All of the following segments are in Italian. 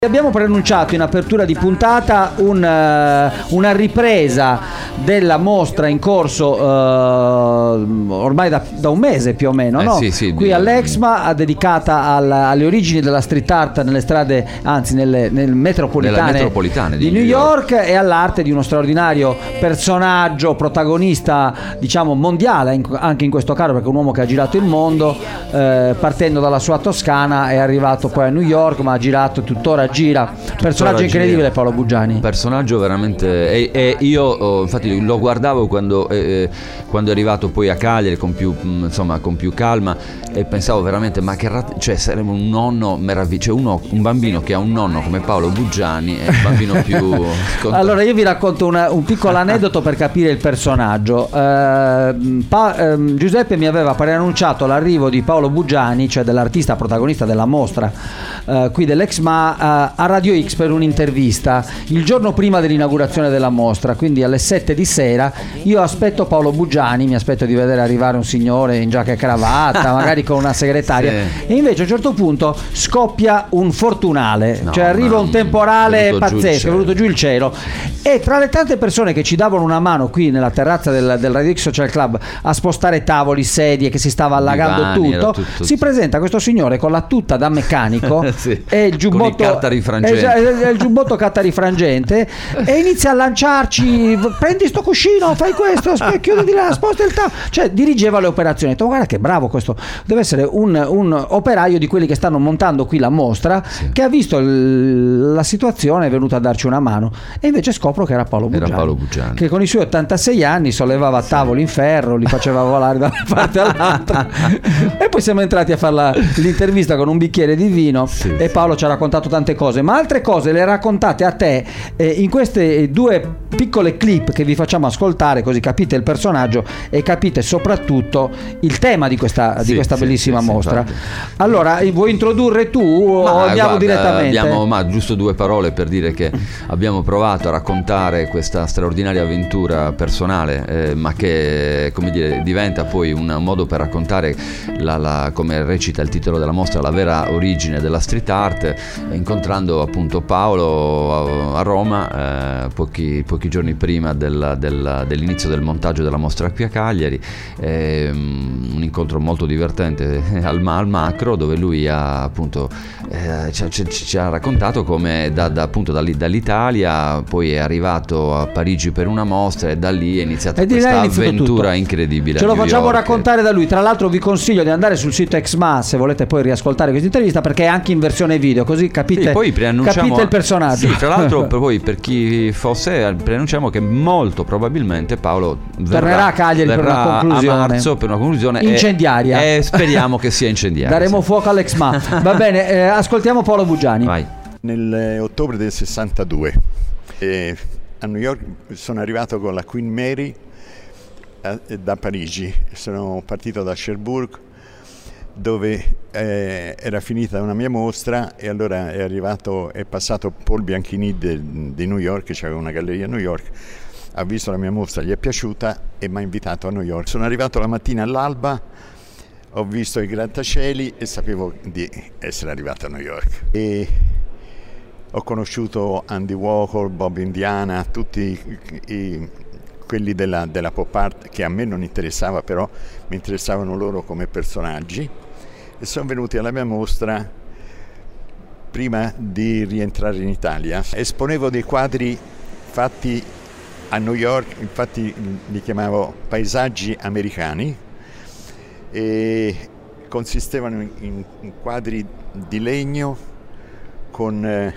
Abbiamo preannunciato in apertura di puntata una ripresa della mostra in corso ormai da un mese più o meno, no? Sì, qui all'Exma, dedicata alle origini della street art nelle strade, anzi nelle metropolitane di New York, e all'arte di uno straordinario personaggio, protagonista diciamo mondiale anche in questo caso, perché è un uomo che ha girato il mondo, partendo dalla sua Toscana è arrivato poi a New York, ma ha girato, tuttora gira. Personaggio incredibile, Paolo Buggiani. Personaggio veramente. E io infatti lo guardavo quando è arrivato poi a Cagliari con più calma, e pensavo veramente, ma cioè sarebbe un nonno meraviglioso, cioè un bambino che ha un nonno come Paolo Buggiani è il bambino più Allora io vi racconto un piccolo aneddoto per capire il personaggio. Giuseppe mi aveva preannunciato l'arrivo di Paolo Buggiani, cioè dell'artista protagonista della mostra qui dell'Exma, a Radio X per un'intervista il giorno prima dell'inaugurazione della mostra, quindi alle 7 di sera. Io aspetto Paolo Buggiani, mi aspetto di vedere arrivare un signore in giacca e cravatta, magari con una segretaria, e invece a un certo punto scoppia un fortunale, cioè arriva un temporale pazzesco, è venuto giù il cielo, e tra le tante persone che ci davano una mano qui nella terrazza del Radio X Social Club a spostare tavoli, sedie, che si stava allagando tutto, si presenta questo signore con la tuta da meccanico e il giubbotto il giubbotto cattarifrangente, e inizia a lanciarci: prendi sto cuscino, fai questo, chiudi di là, sposta il tavolo, cioè dirigeva le operazioni. Ho detto, guarda che bravo questo, deve essere un operaio di quelli che stanno montando qui la mostra, che ha visto la situazione, è venuto a darci una mano, e invece scopro che era Paolo Buggiani, che con i suoi 86 anni sollevava tavoli in ferro, li faceva volare da una parte all'altra e poi siamo entrati a fare l'intervista con un bicchiere di vino, e Paolo ci ha raccontato tante cose, ma altre cose le raccontate a te in queste due piccole clip che vi facciamo ascoltare, così capite il personaggio e capite soprattutto il tema di questa bellissima mostra. Allora, vuoi introdurre tu o andiamo direttamente? Abbiamo giusto due parole per dire che abbiamo provato a raccontare questa straordinaria avventura personale, ma che, come dire, diventa poi un modo per raccontare come recita il titolo della mostra, la vera origine della street art, incontrando appunto Paolo a Roma pochi giorni prima dell'inizio del montaggio della mostra qui a Cagliari, un incontro molto divertente al macro, dove lui ha appunto ci ha raccontato come dall'Italia poi è arrivato a Parigi per una mostra, e da lì è iniziata questa avventura incredibile. Ce lo facciamo raccontare da lui. Tra l'altro vi consiglio di andare sul sito Exma se volete poi riascoltare questa intervista, perché è anche in versione video, così capite il personaggio. Tra l'altro poi per chi fosse, preannunciamo che molto probabilmente Paolo tornerà a Cagliari per una conclusione, a marzo, per una conclusione incendiaria, e speriamo che sia incendiaria. Daremo fuoco all'Exma. Va bene, ascoltiamo Paolo Buggiani. Vai. Nell'ottobre del 62 a New York sono arrivato con la Queen Mary da Parigi. Sono partito da Cherbourg, dove era finita una mia mostra, e allora è passato Paul Bianchini di New York, che c'aveva una galleria a New York, ha visto la mia mostra, gli è piaciuta e mi ha invitato a New York. Sono arrivato la mattina all'alba, ho visto i grattacieli e sapevo di essere arrivato a New York, e ho conosciuto Andy Warhol, Bob Indiana, tutti quelli della pop art, che a me non interessava, però mi interessavano loro come personaggi, e sono venuti alla mia mostra prima di rientrare in Italia. Esponevo dei quadri fatti a New York, infatti li chiamavo paesaggi americani, e consistevano in quadri di legno con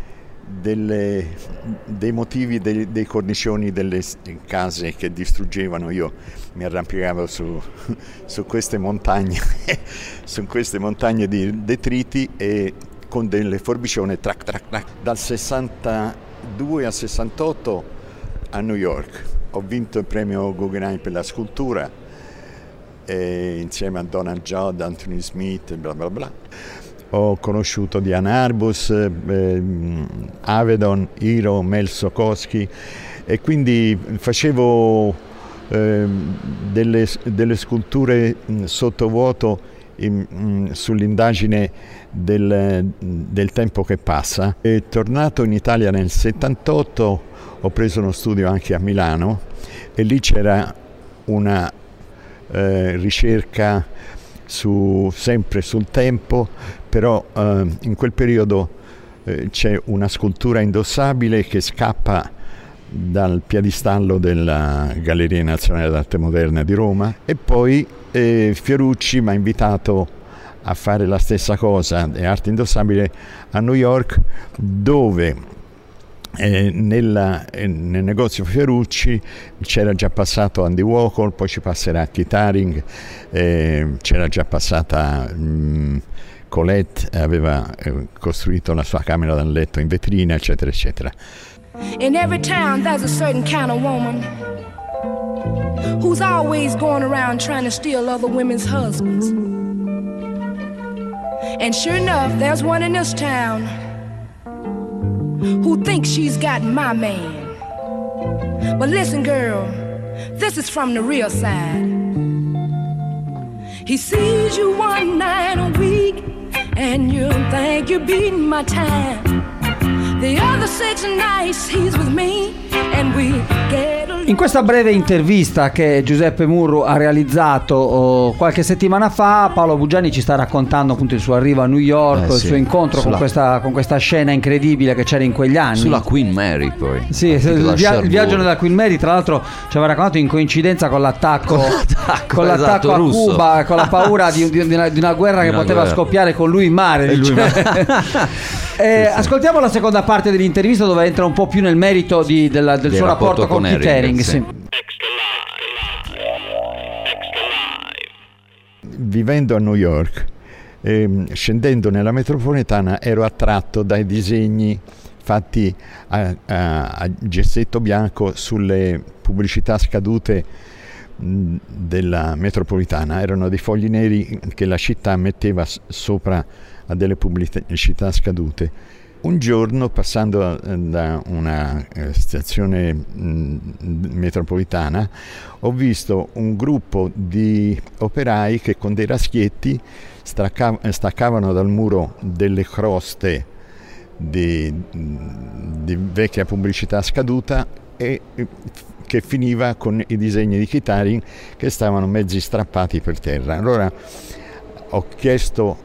dei motivi dei cornicioni delle case che distruggevano. Io mi arrampicavo su queste montagne su queste montagne di detriti, e con delle forbicione trac trac trac. Dal 62 al 68 a New York ho vinto il premio Guggenheim per la scultura, insieme a Donald Judd, Anthony Smith, bla bla bla. Ho conosciuto Diana Arbus, Avedon, Hiro, Mel Sokowski, e quindi facevo delle sculture sottovuoto sull'indagine del tempo che passa. E tornato in Italia nel 78 ho preso uno studio anche a Milano e lì c'era una ricerca sempre sul tempo, però in quel periodo c'è una scultura indossabile che scappa dal piedistallo della Galleria Nazionale d'Arte Moderna di Roma, e poi Fiorucci mi ha invitato a fare la stessa cosa di arte indossabile a New York, dove nel negozio Fiorucci c'era già passato Andy Warhol, poi ci passerà Keith Haring, c'era già passata Colette, aveva costruito la sua camera da letto in vetrina, eccetera eccetera. In every town there's a certain kind of woman who's always going around trying to steal other women's husbands. And sure enough, there's one in this town who thinks she's got my man. But listen, girl, this is from the real side. He sees you one night a week and you think you're beating my time. The other 6 nights he's with me and we get along. In questa breve intervista che Giuseppe Murru ha realizzato qualche settimana fa, Paolo Buggiani ci sta raccontando appunto il suo arrivo a New York, il suo incontro con questa scena incredibile che c'era in quegli anni. Sulla Queen Mary poi. Sì, il viaggio nella Queen Mary, tra l'altro ci aveva raccontato in coincidenza con l'attacco esatto, a russo. Cuba, con la paura di una guerra che poteva scoppiare con lui in mare. Ascoltiamo la seconda parte dell'intervista dove entra un po' più nel merito del suo rapporto con Keith Haring. Sì. Vivendo a New York, scendendo nella metropolitana, ero attratto dai disegni fatti a gessetto bianco sulle pubblicità scadute della metropolitana. Erano dei fogli neri che la città metteva sopra a delle pubblicità scadute. Un giorno, passando da una stazione metropolitana, ho visto un gruppo di operai che con dei raschietti staccavano dal muro delle croste di vecchia pubblicità scaduta e che finiva con i disegni di Keith Haring che stavano mezzi strappati per terra. Allora ho chiesto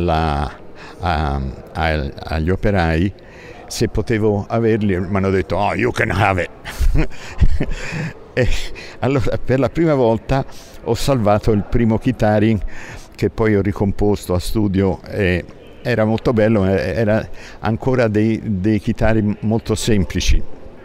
agli operai se potevo averli, mi hanno detto "Oh, you can have it". E allora per la prima volta ho salvato il primo Keith Haring, che poi ho ricomposto a studio, e era molto bello, era ancora dei Keith Haring molto semplici.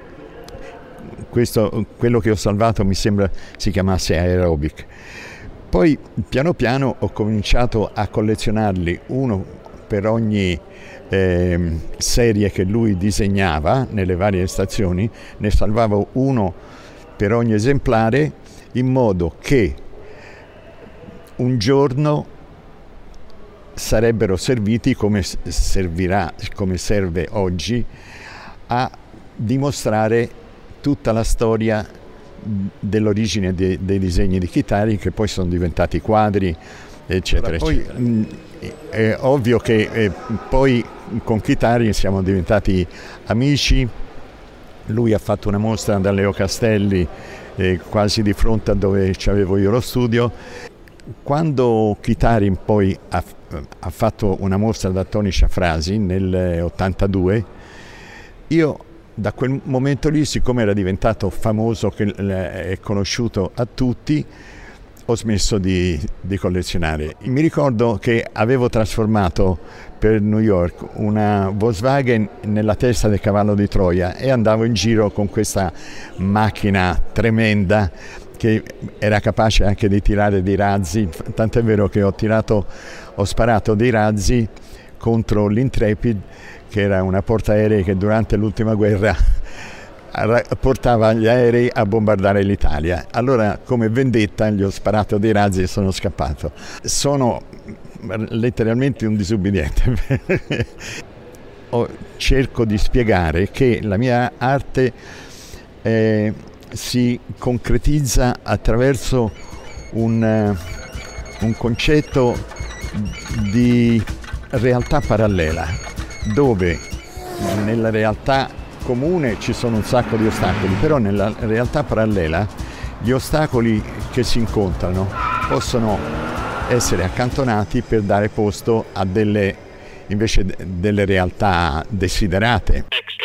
Quello che ho salvato mi sembra si chiamasse Aerobic. Poi piano piano ho cominciato a collezionarli, uno per ogni serie che lui disegnava nelle varie stazioni. Ne salvavo uno per ogni esemplare, in modo che un giorno sarebbero serviti come serve oggi a dimostrare tutta la storia dell'origine dei disegni di Keith Haring, che poi sono diventati quadri, eccetera. Poi è ovvio che poi con Keith Haring siamo diventati amici. Lui ha fatto una mostra da Leo Castelli quasi di fronte a dove c'avevo io lo studio. Quando Keith Haring poi ha fatto una mostra da Tony Ciafrasi nel 82, io da quel momento lì, siccome era diventato famoso, che è conosciuto a tutti, ho smesso di collezionare. Mi ricordo che avevo trasformato per New York una Volkswagen nella testa del cavallo di Troia e andavo in giro con questa macchina tremenda che era capace anche di tirare dei razzi, tant'è vero che ho sparato dei razzi contro l'Intrepid, che era una portaerei che durante l'ultima guerra portava gli aerei a bombardare l'Italia. Allora, come vendetta, gli ho sparato dei razzi e sono scappato. Sono letteralmente un disubbidiente. Cerco di spiegare che la mia arte si concretizza attraverso un concetto di realtà parallela, dove nella realtà comune ci sono un sacco di ostacoli, però nella realtà parallela gli ostacoli che si incontrano possono essere accantonati per dare posto a invece delle realtà desiderate. Extra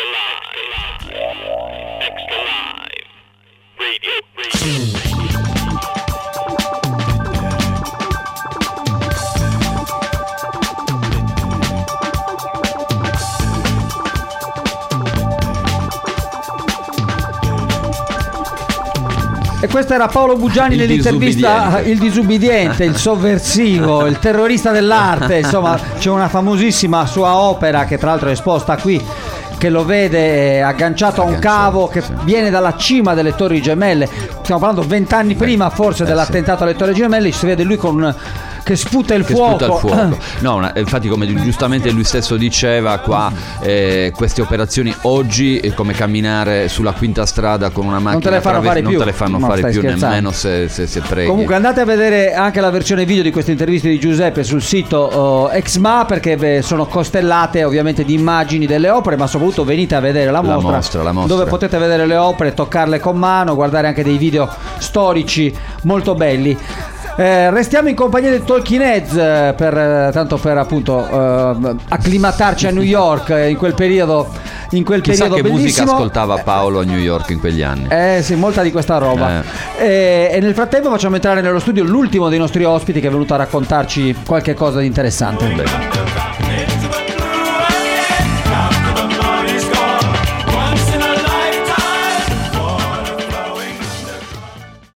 live, radio. E questo era Paolo Bugiani nell'intervista Il disubbidiente, il sovversivo, il terrorista dell'arte. Insomma, c'è una famosissima sua opera che tra l'altro è esposta qui, che lo vede agganciato a un cavo che viene dalla cima delle Torri Gemelle. Stiamo parlando 20 anni prima forse dell'attentato alle Torri Gemelle. Si vede lui che sputa il fuoco. No, infatti, come giustamente lui stesso diceva qua, queste operazioni oggi è come camminare sulla quinta strada con una macchina. Non te le fanno fare più. Non te le fanno fare più, nemmeno se preghi. Comunque andate a vedere anche la versione video di queste interviste di Giuseppe sul sito Exma, perché sono costellate ovviamente di immagini delle opere, ma soprattutto venite a vedere la mostra, dove potete vedere le opere, toccarle con mano, guardare anche dei video storici molto belli. Restiamo in compagnia dei Talking Heads tanto per appunto acclimatarci a New York in quel periodo Chissà che bellissimo. Musica ascoltava Paolo a New York in quegli anni. Sì, molta di questa roba. E nel frattempo facciamo entrare nello studio l'ultimo dei nostri ospiti, che è venuto a raccontarci qualche cosa di interessante. Beh.